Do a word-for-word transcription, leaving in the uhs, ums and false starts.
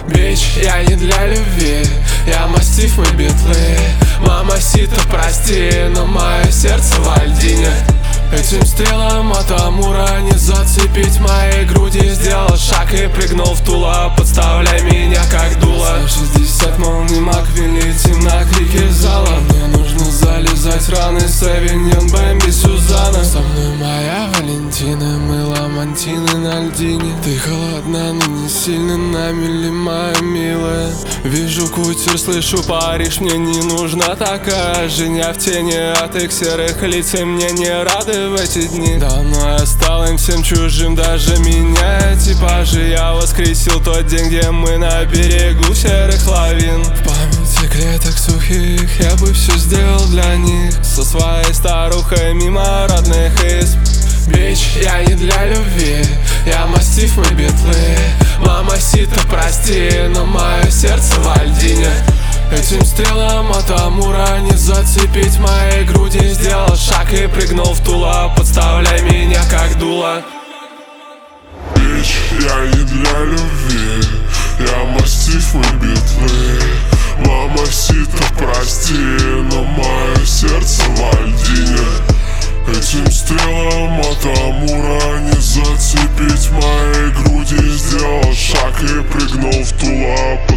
Бич, я не для любви, я мастиф, мы битлы. Мамасита, прости, но мое сердце в Альдине. Этим стрелом от Амура не зацепить моей груди. Сделал шаг и прыгнул в Тула, подставляй меня как дуло. шестьдесят молний Маквин, летим на крики зала. Мне нужно залезать раны, Савиньон, Бэмби, Сюзанна. Со мной моя Валентина, мы ламантины на льдине. Ты холодна, но не сильно на мили, моя милая. Вижу кутер, слышу Париж, мне не нужна такая женя в тени от их серых лиц, и мне не рады в эти дни. Давно я стал им всем чужим, даже меня типажи. Я воскресил тот день, где мы на берегу серых лавин. В памяти клеток сухих я бы все сделал для них. Со своей старухой мимо родных изб. Бич, я не для любви, я мастиф, мы битлы. Мамасита, прости, но мое сердце в Альдине. Этим стрелом от Амура не зацепить моей груди. Сделал шаг и прыгнул в Тула, подставляй меня как дуло. Бич, я не для любви, я мастиф, мы битлы. Мамасита, прости, но мое сердце в Альдине. Этим стрелом от Амура не зацепить моей груди. Сделал шаг и прыгнул в Тула.